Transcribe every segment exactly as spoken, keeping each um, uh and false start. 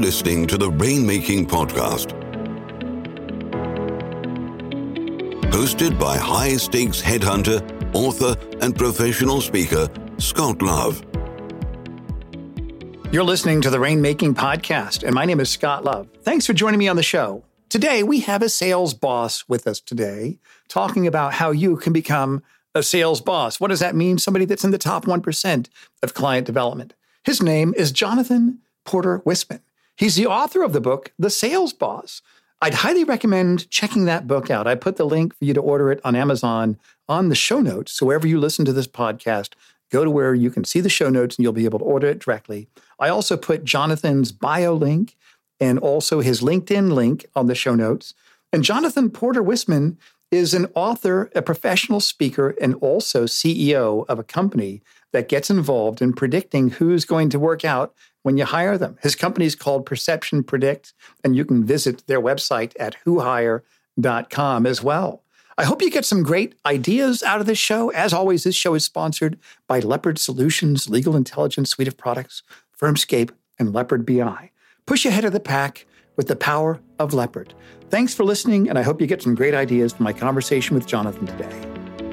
listening to the Rainmaking Podcast. Hosted by high-stakes headhunter, author, and professional speaker, Scott Love. You're listening to the Rainmaking Podcast, and my name is Scott Love. Thanks for joining me on the show. Today, we have a sales boss with us today, talking about how you can become a sales boss. What does that mean? Somebody that's in the top one percent of client development. His name is Jonathan Porter Wissmann. He's the author of the book, The Sales Boss. I'd highly recommend checking that book out. I put the link for you to order it on Amazon on the show notes. So wherever you listen to this podcast, go to where you can see the show notes and you'll be able to order it directly. I also put Jonathan's bio link and also his LinkedIn link on the show notes. And Jonathan Porter Wissmann is an author, a professional speaker, and also C E O of a company that gets involved in predicting who's going to work out when you hire them. His company is called Perception Predict, and you can visit their website at who hire dot com as well. I hope you get some great ideas out of this show. As always, this show is sponsored by Leopard Solutions, legal intelligence suite of products, Firmscape, and Leopard B I. Push ahead of the pack with the power of Leopard. Thanks for listening, and I hope you get some great ideas from my conversation with Jonathan today.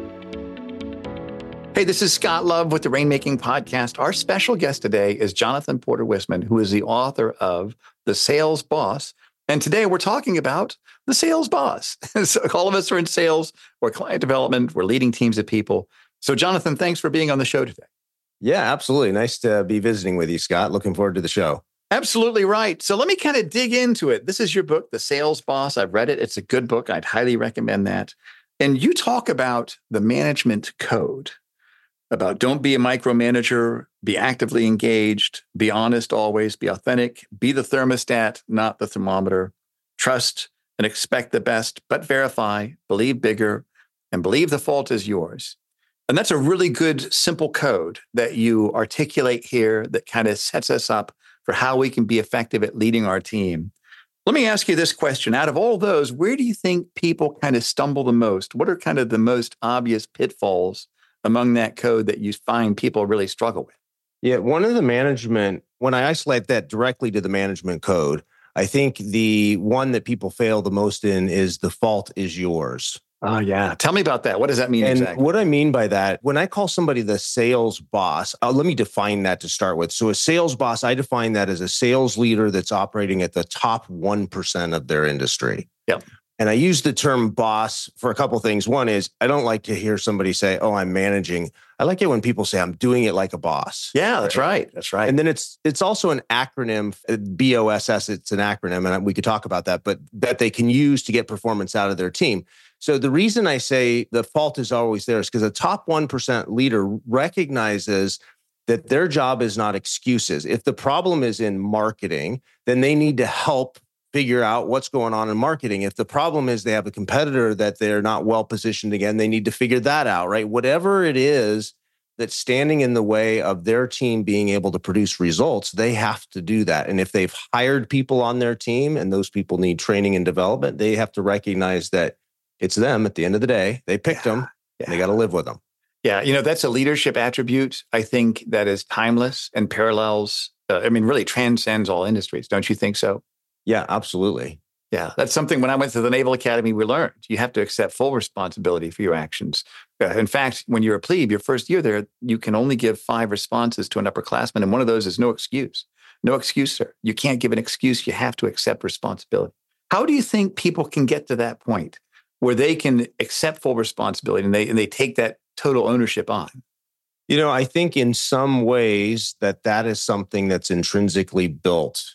Hey, this is Scott Love with the Rainmaking Podcast. Our special guest today is Jonathan Porter Wissmann, who is the author of The Sales Boss. And today we're talking about the sales boss. So all of us are in sales or client development. We're leading teams of people. So Jonathan, thanks for being on the show today. Yeah, absolutely. Nice to be visiting with you, Scott. Looking forward to the show. Absolutely right. So let me kind of dig into it. This is your book, The Sales Boss. I've read it. It's a good book. I'd highly recommend that. And you talk about the management code, about don't be a micromanager, be actively engaged, be honest always, be authentic, be the thermostat, not the thermometer, trust and expect the best, but verify, believe bigger, and believe the fault is yours. And that's a really good, simple code that you articulate here that kind of sets us up for how we can be effective at leading our team. Let me ask you this question. Out of all those, where do you think people kind of stumble the most? What are kind of the most obvious pitfalls among that code that you find people really struggle with? Yeah, one of the management, when I isolate that directly to the management code, I think the one that people fail the most in is the fault is yours. Oh, yeah. Tell me about that. What does that mean and exactly? What I mean by that, when I call somebody the sales boss, uh, let me define that to start with. So a sales boss, I define that as a sales leader that's operating at the top one percent of their industry. Yep. And I use the term boss for a couple of things. One is I don't like to hear somebody say, oh, I'm managing. I like it when people say I'm doing it like a boss. Yeah, that's right. That's right. And then it's it's also an acronym, B O S S, it's an acronym, and we could talk about that, but that they can use to get performance out of their team. So the reason I say the fault is always there is because a top one percent leader recognizes that their job is not excuses. If the problem is in marketing, then they need to help figure out what's going on in marketing. If the problem is they have a competitor that they're not well positioned again, they need to figure that out, right? Whatever it is that's standing in the way of their team being able to produce results, they have to do that. And if they've hired people on their team and those people need training and development, they have to recognize that it's them at the end of the day. They picked yeah, them. Yeah. They got to live with them. Yeah. You know, that's a leadership attribute, I think, that is timeless and parallels, uh, I mean, really transcends all industries. Don't you think so? Yeah, absolutely. Yeah, that's something when I went to the Naval Academy, we learned. You have to accept full responsibility for your actions. Uh, in fact, when you're a plebe, your first year there, you can only give five responses to an upperclassman. And one of those is no excuse. No excuse, sir. You can't give an excuse. You have to accept responsibility. How do you think people can get to that point where they can accept full responsibility and they and they take that total ownership on? You know, I think in some ways that that is something that's intrinsically built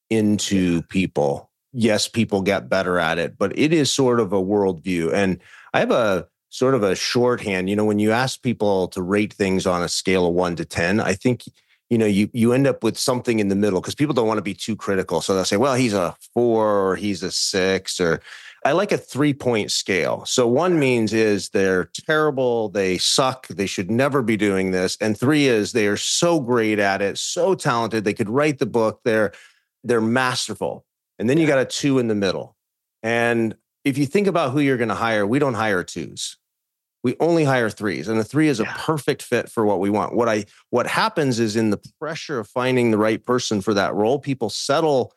into people. Yes, people get better at it, but it is sort of a worldview. And I have a sort of a shorthand. You know, when you ask people to rate things on a scale of one to ten, I think, you know, you you end up with something in the middle because people don't want to be too critical. So they'll say, well, he's a four or he's a six, or I like a three-point scale. So one means is they're terrible, they suck, they should never be doing this. And three is they are so great at it, so talented, they could write the book, they're they're masterful. And then you got a two in the middle. And if you think about who you're going to hire, we don't hire twos. We only hire threes. And a three is a yeah. perfect fit for what we want. What I what happens is in the pressure of finding the right person for that role, people settle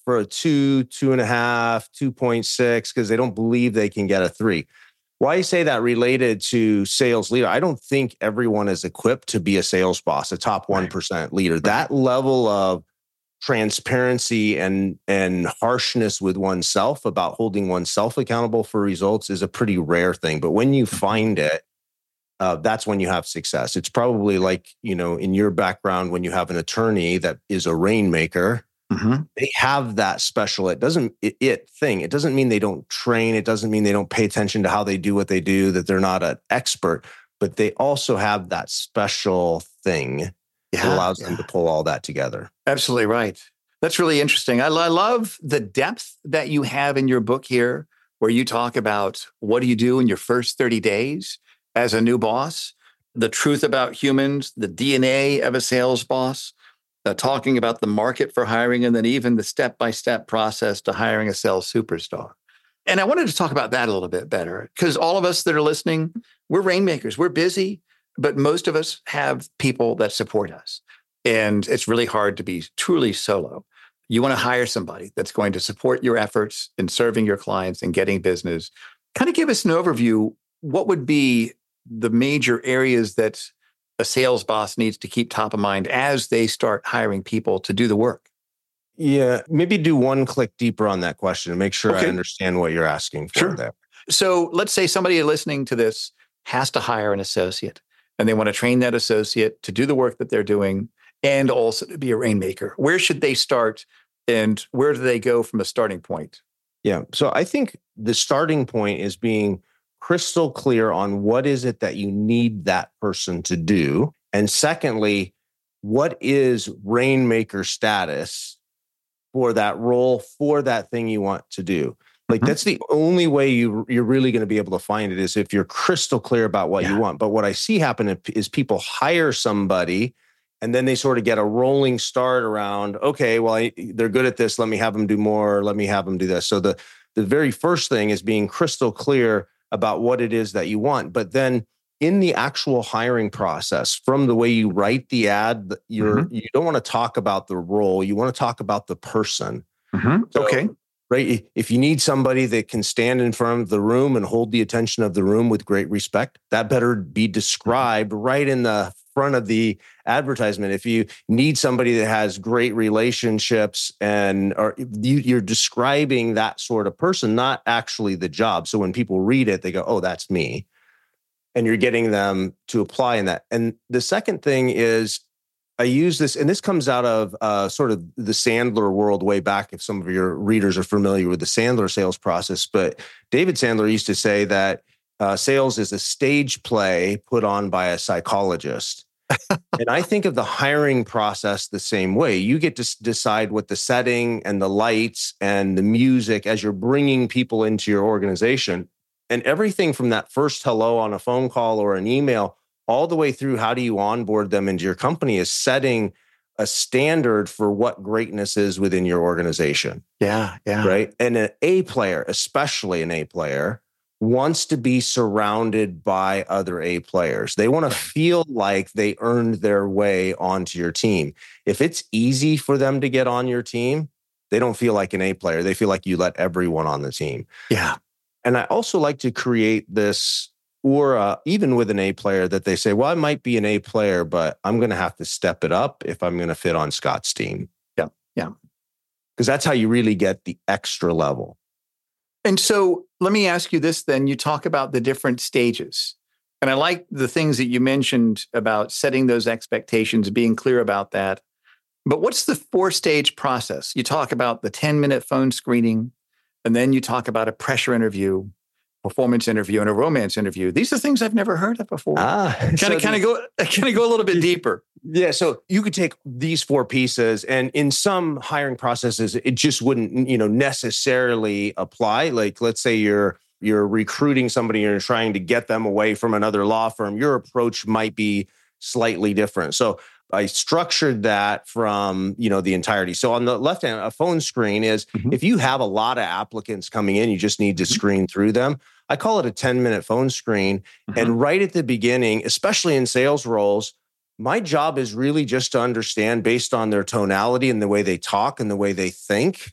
for a two, two and a half, two point six, because they don't believe they can get a three. Why I say that related to sales leader, I don't think everyone is equipped to be a sales boss, a top one percent leader. That level of transparency and, and harshness with oneself about holding oneself accountable for results is a pretty rare thing. But when you find it, uh, that's when you have success. It's probably like, you know, in your background, when you have an attorney that is a rainmaker, mm-hmm. they have that special, it doesn't, it, it thing. It doesn't mean they don't train. It doesn't mean they don't pay attention to how they do what they do, that they're not an expert, but they also have that special thing yeah, that allows yeah. them to pull all that together. Absolutely right. That's really interesting. I, I love the depth that you have in your book here, where you talk about what do you do in your first thirty days as a new boss, the truth about humans, the D N A of a sales boss, uh, talking about the market for hiring, and then even the step-by-step process to hiring a sales superstar. And I wanted to talk about that a little bit better, because all of us that are listening, we're rainmakers. We're busy, but most of us have people that support us. And it's really hard to be truly solo. You want to hire somebody that's going to support your efforts in serving your clients and getting business. Kind of give us an overview. What would be the major areas that a sales boss needs to keep top of mind as they start hiring people to do the work? Yeah, maybe do one click deeper on that question and make sure okay. I understand what you're asking for sure. there. So let's say somebody listening to this has to hire an associate, and they want to train that associate to do the work that they're doing and also to be a rainmaker. Where should they start, and where do they go from a starting point? Yeah, so I think the starting point is being crystal clear on what is it that you need that person to do. And secondly, what is rainmaker status for that role, for that thing you want to do? Like mm-hmm. that's the only way you, you're really going to be able to find it, is if you're crystal clear about what yeah. you want. But what I see happen is people hire somebody and then they sort of get a rolling start around, okay, well, I, they're good at this. Let me have them do more. Let me have them do this. So the, the very first thing is being crystal clear about what it is that you want. But then in the actual hiring process, from the way you write the ad, you're, mm-hmm. you don't want to talk about the role. You want to talk about the person. Mm-hmm. So, okay. Right. If you need somebody that can stand in front of the room and hold the attention of the room with great respect, that better be described right in the front of the advertisement. If you need somebody that has great relationships and or you, you're describing that sort of person, not actually the job. So when people read it, they go, oh, that's me. And you're getting them to apply in that. And the second thing is, I use this, and this comes out of uh, sort of the Sandler world way back, if some of your readers are familiar with the Sandler sales process. But David Sandler used to say that uh, sales is a stage play put on by a psychologist. And I think of the hiring process the same way. You get to decide what the setting and the lights and the music as you're bringing people into your organization. And everything from that first hello on a phone call or an email all the way through how do you onboard them into your company is setting a standard for what greatness is within your organization. Yeah, yeah. Right. And an A player, especially an A player, wants to be surrounded by other A players. They want to feel like they earned their way onto your team. If it's easy for them to get on your team, they don't feel like an A player. They feel like you let everyone on the team. Yeah. And I also like to create this aura, even with an A player, that they say, well, I might be an A player, but I'm going to have to step it up if I'm going to fit on Scott's team. Yeah. Yeah. Because that's how you really get the extra level. And so let me ask you this then. You talk about the different stages. And I like the things that you mentioned about setting those expectations, being clear about that. But what's the four-stage process? You talk about the ten-minute phone screening, and then you talk about a pressure interview, performance interview, and a romance interview. These are things I've never heard of before. Ah, kind of, so kind of go, kind of go a little bit deeper. Yeah. So you could take these four pieces, and in some hiring processes, it just wouldn't, you know, necessarily apply. Like, let's say you're you're recruiting somebody, and you're trying to get them away from another law firm. Your approach might be slightly different. So I structured that from, you know, the entirety. So on the left hand, a phone screen is mm-hmm. if you have a lot of applicants coming in, you just need to screen through them. I call it a ten minute phone screen. Mm-hmm. And right at the beginning, especially in sales roles, my job is really just to understand, based on their tonality and the way they talk and the way they think,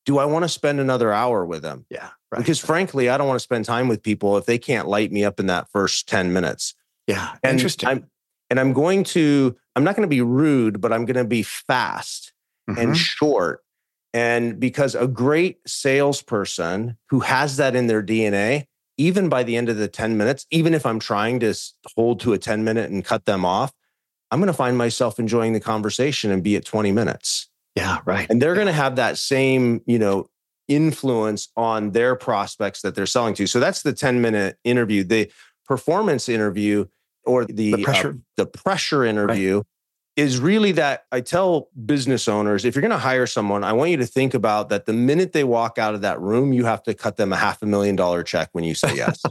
do I want to spend another hour with them? Yeah. Right. Because frankly, I don't want to spend time with people if they can't light me up in that first ten minutes. Yeah. And Interesting. I'm, and I'm going to, I'm not going to be rude, but I'm going to be fast Mhm. and short. And because a great salesperson who has that in their D N A, even by the end of the ten minutes, even if I'm trying to hold to a ten minute and cut them off, I'm going to find myself enjoying the conversation and be at twenty minutes. Yeah, right. And they're yeah. going to have that same, you know, influence on their prospects that they're selling to. So that's the ten minute interview. The performance interview or the, The pressure. uh, the pressure interview right. is really that I tell business owners, if you're going to hire someone, I want you to think about that the minute they walk out of that room, you have to cut them a half a million dollar check when you say yes.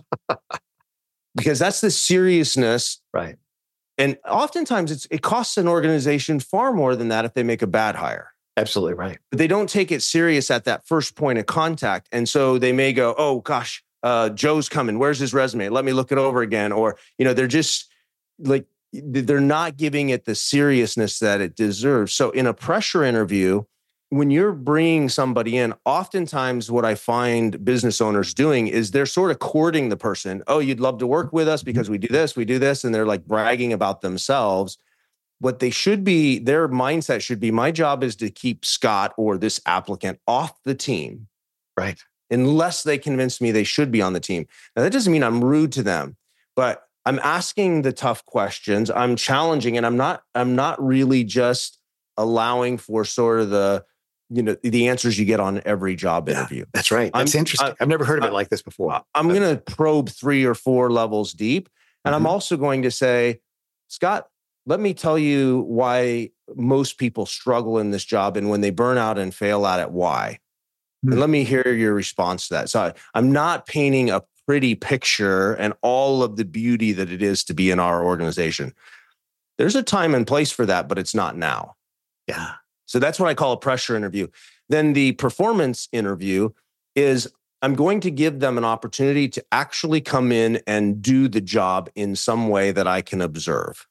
Because that's the seriousness. Right. And oftentimes it's, it costs an organization far more than that if they make a bad hire. Absolutely right. But they don't take it serious at that first point of contact. And so they may go, oh gosh, uh, Joe's coming. Where's his resume? Let me look it over again. Or, you know, they're just like, they're not giving it the seriousness that it deserves. So in a pressure interview, when you're bringing somebody in, oftentimes what I find business owners doing is they're sort of courting the person. Oh, you'd love to work with us because we do this, we do this. And they're like bragging about themselves. What they should be, their mindset should be, my job is to keep Scott or this applicant off the team. Right. Unless they convince me they should be on the team. Now, that doesn't mean I'm rude to them, but I'm asking the tough questions. I'm challenging, and I'm not, I'm not really just allowing for sort of the, you know, the answers you get on every job yeah, interview. That's right. That's I'm, interesting. I, I've never heard of I, it like this before. I'm going to probe three or four levels deep. And mm-hmm. I'm also going to say, Scott, let me tell you why most people struggle in this job. And when they burn out and fail at it, why? Mm-hmm. And let me hear your response to that. So I, I'm not painting a pretty picture and all of the beauty that it is to be in our organization. There's a time and place for that, but it's not now. Yeah. So that's what I call a pressure interview. Then the performance interview is I'm going to give them an opportunity to actually come in and do the job in some way that I can observe.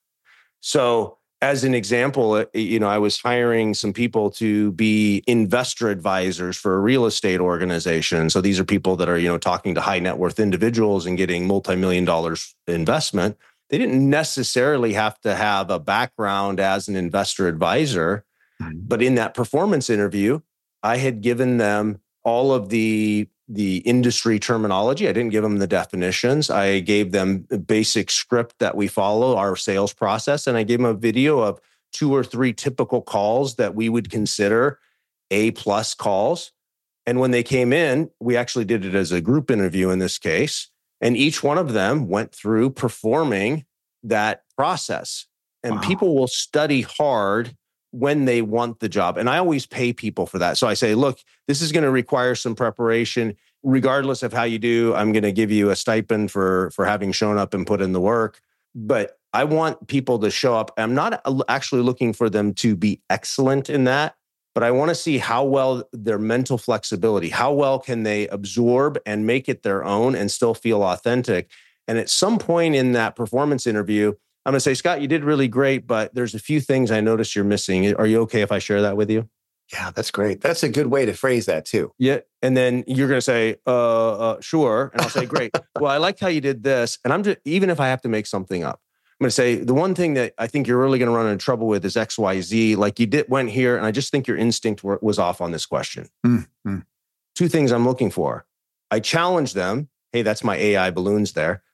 So as an example, you know, I was hiring some people to be investor advisors for a real estate organization. So these are people that are, you know, talking to high net worth individuals and getting multi-million dollars investment. They didn't necessarily have to have a background as an investor advisor, mm-hmm. but in that performance interview, I had given them all of the the industry terminology. I didn't give them the definitions. I gave them a basic script that we follow, our sales process, and I gave them a video of two or three typical calls that we would consider A plus calls. And when they came in, we actually did it as a group interview in this case, and each one of them went through performing that process. And wow. people will study hard when they want the job. And I always pay people for that. So I say, look, this is going to require some preparation. Regardless of how you do, I'm going to give you a stipend for, for having shown up and put in the work. But I want people to show up. I'm not actually looking for them to be excellent in that, but I want to see how well their mental flexibility, how well can they absorb and make it their own and still feel authentic. And at some point in that performance interview, I'm going to say, Scott, you did really great, but there's a few things I noticed you're missing. Are you okay if I share that with you? Yeah, that's great. That's a good way to phrase that too. Yeah. And then you're going to say, uh, uh, sure. And I'll say, great. Well, I liked how you did this. And I'm just, even if I have to make something up, I'm going to say, the one thing that I think you're really going to run into trouble with is X, Y, Z. Like you did went here. And I just think your instinct were, was off on this question. Mm-hmm. Two things I'm looking for. I challenge them. Hey, that's my A I balloons there.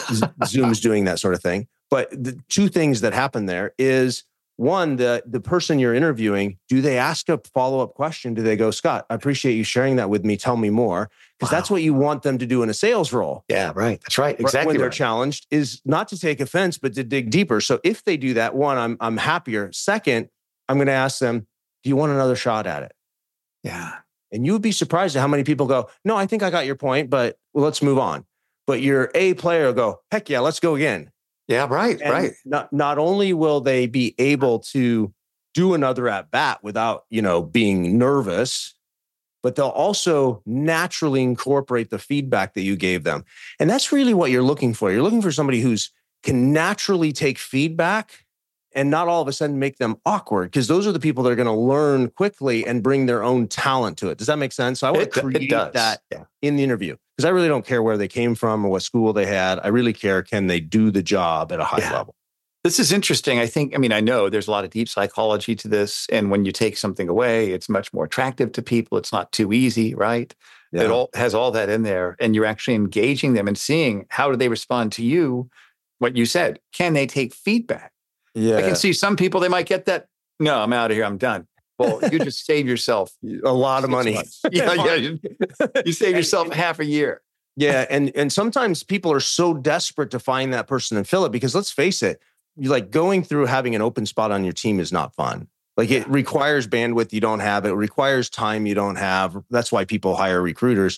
Zoom's doing that sort of thing. But the two things that happen there is, one, the, the person you're interviewing, do they ask a follow-up question? Do they go, Scott, I appreciate you sharing that with me. Tell me more. Because wow. that's what you want them to do in a sales role. Yeah, right. That's right. Exactly. When they're right. challenged is not to take offense, but to dig deeper. So if they do that, one, I'm, I'm happier. Second, I'm going to ask them, do you want another shot at it? Yeah. And you would be surprised at how many people go, no, I think I got your point, but well, let's move on. But your A player will go, heck yeah, let's go again. Yeah, right, and right. Not not only will they be able to do another at bat without, you know, being nervous, but they'll also naturally incorporate the feedback that you gave them. And that's really what you're looking for. You're looking for somebody who's can naturally take feedback and not all of a sudden make them awkward, because those are the people that are going to learn quickly and bring their own talent to it. Does that make sense? So I want to create that yeah. in the interview, because I really don't care where they came from or what school they had. I really care, can they do the job at a high yeah. level? This is interesting. I think, I mean, I know there's a lot of deep psychology to this. And when you take something away, it's much more attractive to people. It's not too easy, right? Yeah. It all has all that in there. And you're actually engaging them and seeing how do they respond to you, what you said. Can they take feedback? Yeah. I can see some people, they might get that. No, I'm out of here. I'm done. Well, you just save yourself a lot of money. yeah, yeah. You, you save yourself half a year. Yeah. And, and sometimes people are so desperate to find that person and fill it, because let's face it, you like going through having an open spot on your team is not fun. Like it requires bandwidth you don't have. It requires time you don't have. That's why people hire recruiters.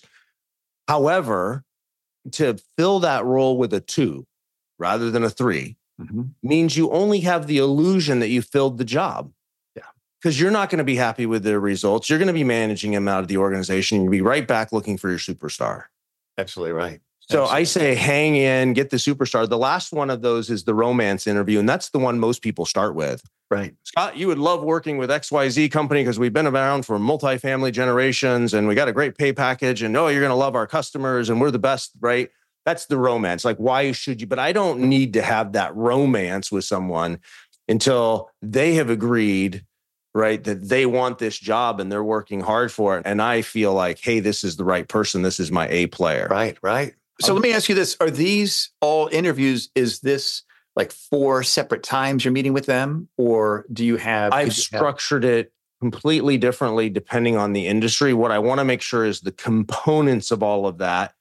However, to fill that role with a two rather than a three mm-hmm. means you only have the illusion that you filled the job. Yeah. Because you're not going to be happy with the results. You're going to be managing them out of the organization. You'll be right back looking for your superstar. Absolutely right. So Absolutely. I say, hang in, get the superstar. The last one of those is the romance interview. And that's the one most people start with. Right. Scott, you would love working with X Y Z company because we've been around for multifamily generations and we got a great pay package, and oh, you're going to love our customers and we're the best, right? That's the romance. Like, why should you? But I don't need to have that romance with someone until they have agreed, right, that they want this job and they're working hard for it. And I feel like, hey, this is the right person. This is my A player. Right, right. So let me ask you this. Are these all interviews? Is this like four separate times you're meeting with them? Or do you have... I've you structured have... it completely differently depending on the industry. What I want to make sure is the components of all of that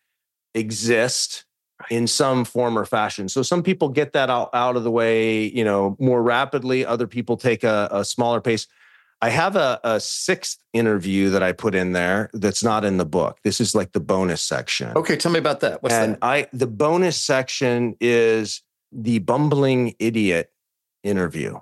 exist in some form or fashion. So some people get that out, out of the way, you know, more rapidly. Other people take a, a smaller pace. I have a, a sixth interview that I put in there that's not in the book. This is like the bonus section. Okay, tell me about that. What's and that? I the bonus section is the bumbling idiot interview.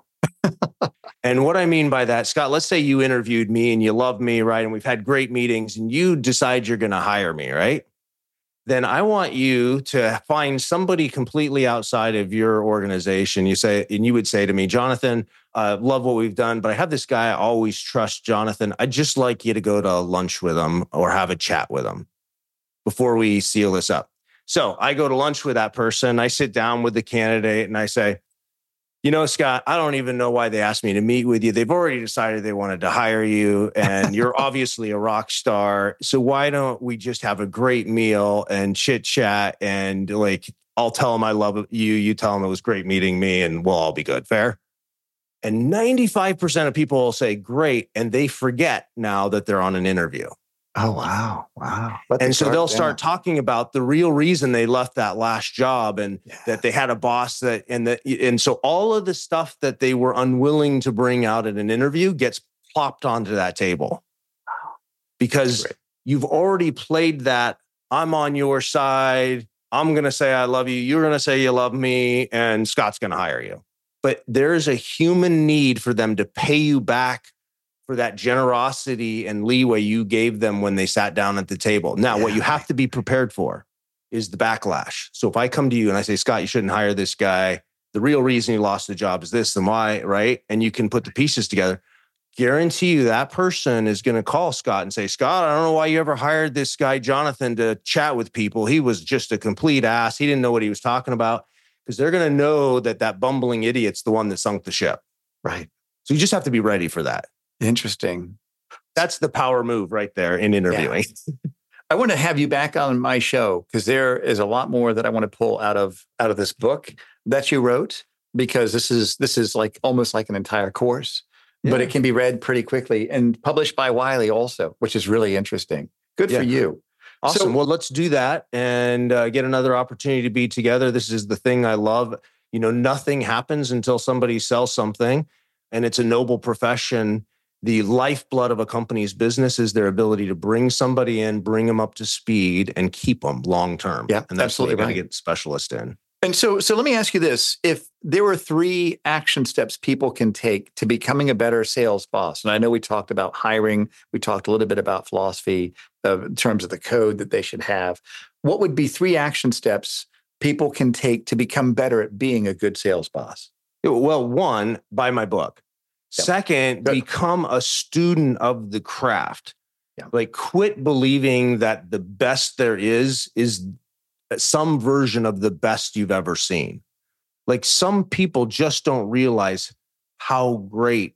And what I mean by that, Scott, let's say you interviewed me and you love me, right? And we've had great meetings and you decide you're going to hire me, right? Then I want you to find somebody completely outside of your organization. You say, and you would say to me, Jonathan, I uh, love what we've done, but I have this guy I always trust, Jonathan. I'd just like you to go to lunch with him or have a chat with him before we seal this up. So I go to lunch with that person. I sit down with the candidate and I say, you know, Scott, I don't even know why they asked me to meet with you. They've already decided they wanted to hire you and you're obviously a rock star. So why don't we just have a great meal and chit chat, and like, I'll tell them I love you. You tell them it was great meeting me and we'll all be good. Fair? And ninety-five percent of people will say great. And they forget now that they're on an interview. Oh, wow. Wow. And so they'll start talking about the real reason they left that last job, and yeah. that they had a boss that, and that, and so all of the stuff that they were unwilling to bring out in an interview gets plopped onto that table. Wow. Because you've already played that. I'm on your side. I'm going to say, I love you. You're going to say you love me, and Scott's going to hire you. But there's a human need for them to pay you back for that generosity and leeway you gave them when they sat down at the table. Now, yeah. what you have to be prepared for is the backlash. So if I come to you and I say, Scott, you shouldn't hire this guy, the real reason you lost the job is this and why, right? And you can put the pieces together. Guarantee you that person is going to call Scott and say, Scott, I don't know why you ever hired this guy, Jonathan, to chat with people. He was just a complete ass. He didn't know what he was talking about. Because they're going to know that that bumbling idiot's the one that sunk the ship. Right. So you just have to be ready for that. Interesting. That's the power move right there in interviewing. Yeah. I want to have you back on my show because there is a lot more that I want to pull out of out of this book that you wrote, because this is this is like almost like an entire course, yeah. but it can be read pretty quickly and published by Wiley also, which is really interesting. Good yeah. for you. Awesome. So, well, let's do that and uh, get another opportunity to be together. This is the thing I love. You know, nothing happens until somebody sells something, and it's a noble profession. The lifeblood of a company's business is their ability to bring somebody in, bring them up to speed, and keep them long term. Yeah, and that's absolutely what you got to right. get specialists in. And so, so let me ask you this: if there were three action steps people can take to becoming a better sales boss, and I know we talked about hiring, we talked a little bit about philosophy of, in terms of the code that they should have, what would be three action steps people can take to become better at being a good sales boss? Well, one, buy my book. Yep. Second, Good. become a student of the craft. Yeah. Like quit believing that the best there is is some version of the best you've ever seen. Like some people just don't realize how great,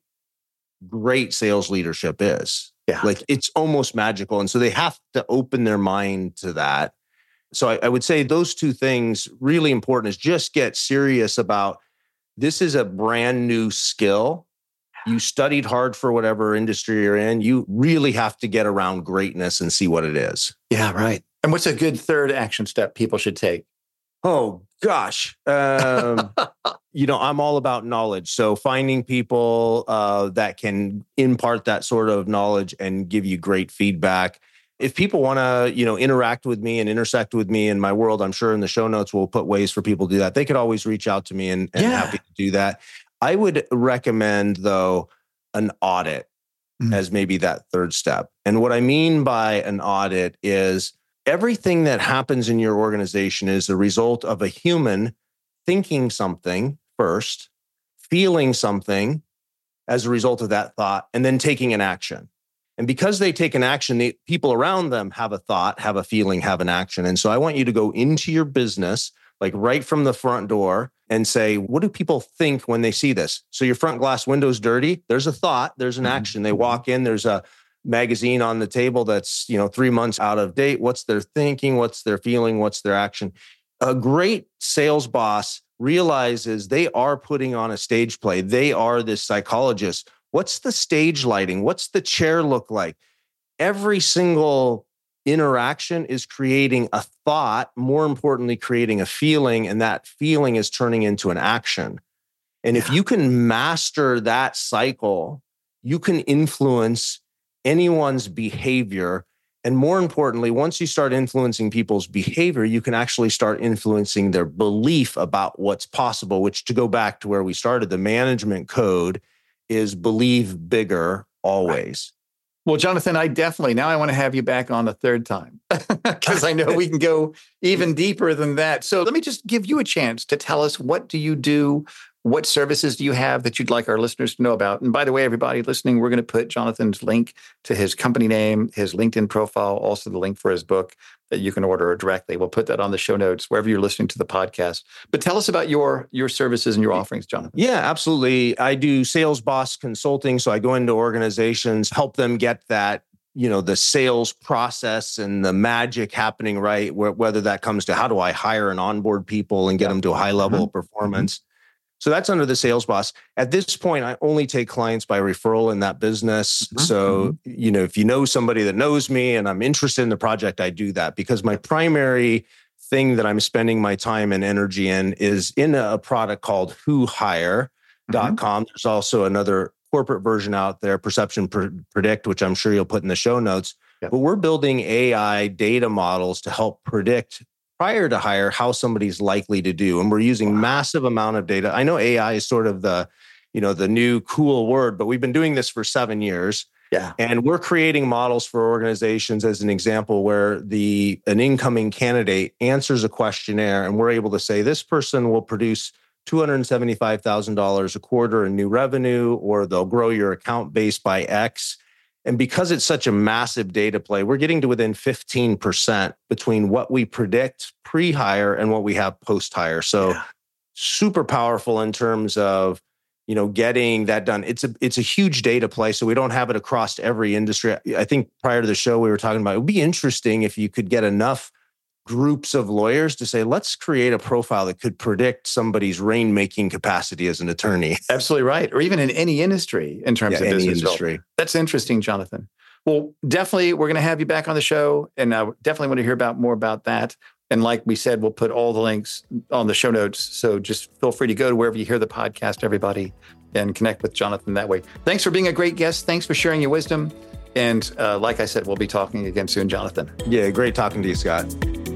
great sales leadership is. Yeah. Like it's almost magical. And so they have to open their mind to that. So I, I would say those two things really important is just get serious about this is a brand new skill. You studied hard for whatever industry you're in. You really have to get around greatness and see what it is. Yeah, right. And what's a good third action step people should take? Oh, gosh. Um, you know, I'm all about knowledge. So finding people uh, that can impart that sort of knowledge and give you great feedback. If people want to, you know, interact with me and intersect with me in my world, I'm sure in the show notes we'll put ways for people to do that. They could always reach out to me and, and Yeah. happy to do that. I would recommend, though, an audit Mm. as maybe that third step. And what I mean by an audit is everything that happens in your organization is a result of a human thinking something first, feeling something as a result of that thought, and then taking an action. And because they take an action, the people around them have a thought, have a feeling, have an action. And so I want you to go into your business, like right from the front door, and say, what do people think when they see this? So your front glass window's dirty. There's a thought, there's an action. They walk in, there's a magazine on the table that's, you know, three months out of date. What's their thinking? What's their feeling? What's their action? A great sales boss realizes they are putting on a stage play. They are this psychologist. What's the stage lighting? What's the chair look like? Every single interaction is creating a thought, more importantly, creating a feeling, and that feeling is turning into an action. And if you can master that cycle, you can influence anyone's behavior. And more importantly, once you start influencing people's behavior, you can actually start influencing their belief about what's possible, which, to go back to where we started, the management code is believe bigger always. Well, Jonathan, I definitely, now I want to have you back on a third time because I know we can go even deeper than that. So let me just give you a chance to tell us, what do you do? What services do you have that you'd like our listeners to know about? And by the way, everybody listening, we're going to put Jonathan's link to his company name, his LinkedIn profile, also the link for his book that you can order directly. We'll put that on the show notes wherever you're listening to the podcast. But tell us about your, your services and your offerings, Jonathan. Yeah, absolutely. I do sales boss consulting. So I go into organizations, help them get that, you know, the sales process and the magic happening right, whether that comes to how do I hire and onboard people and get them to a high level of performance. So that's under the sales boss. At this point, I only take clients by referral in that business. Mm-hmm. So, you know, if you know somebody that knows me and I'm interested in the project, I do that because my primary thing that I'm spending my time and energy in is in a product called who hire dot com. Mm-hmm. There's also another corporate version out there, Perception Predict, which I'm sure you'll put in the show notes. Yep. But we're building A I data models to help predict prior to hire how somebody's likely to do. And we're using wow. massive amount of data. I know A I is sort of the, you know, the new cool word, but we've been doing this for seven years. Yeah. And we're creating models for organizations as an example where the an incoming candidate answers a questionnaire and we're able to say this person will produce two hundred seventy-five thousand dollars a quarter in new revenue, or they'll grow your account base by X. And because it's such a massive data play, we're getting to within fifteen percent between what we predict pre-hire and what we have post-hire. So yeah. super powerful in terms of, you know, getting that done. It's a it's a huge data play, so we don't have it across every industry. I think prior to the show, we were talking about it would be interesting if you could get enough groups of lawyers to say, let's create a profile that could predict somebody's rainmaking capacity as an attorney. Absolutely right. Or even in any industry in terms yeah, of any business. industry. That's interesting, Jonathan. Well, definitely, we're going to have you back on the show, and I definitely want to hear about more about that. And like we said, we'll put all the links on the show notes. So just feel free to go to wherever you hear the podcast, everybody, and connect with Jonathan that way. Thanks for being a great guest. Thanks for sharing your wisdom. And uh, like I said, we'll be talking again soon, Jonathan. Yeah, great talking to you, Scott.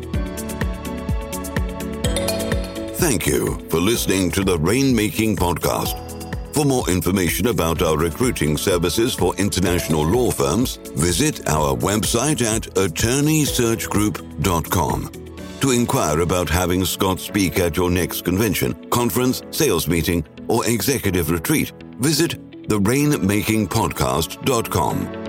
Thank you for listening to the Rainmaking Podcast. For more information about our recruiting services for international law firms, visit our website at attorney search group dot com. To inquire about having Scott speak at your next convention, conference, sales meeting, or executive retreat, visit the rainmaking podcast dot com.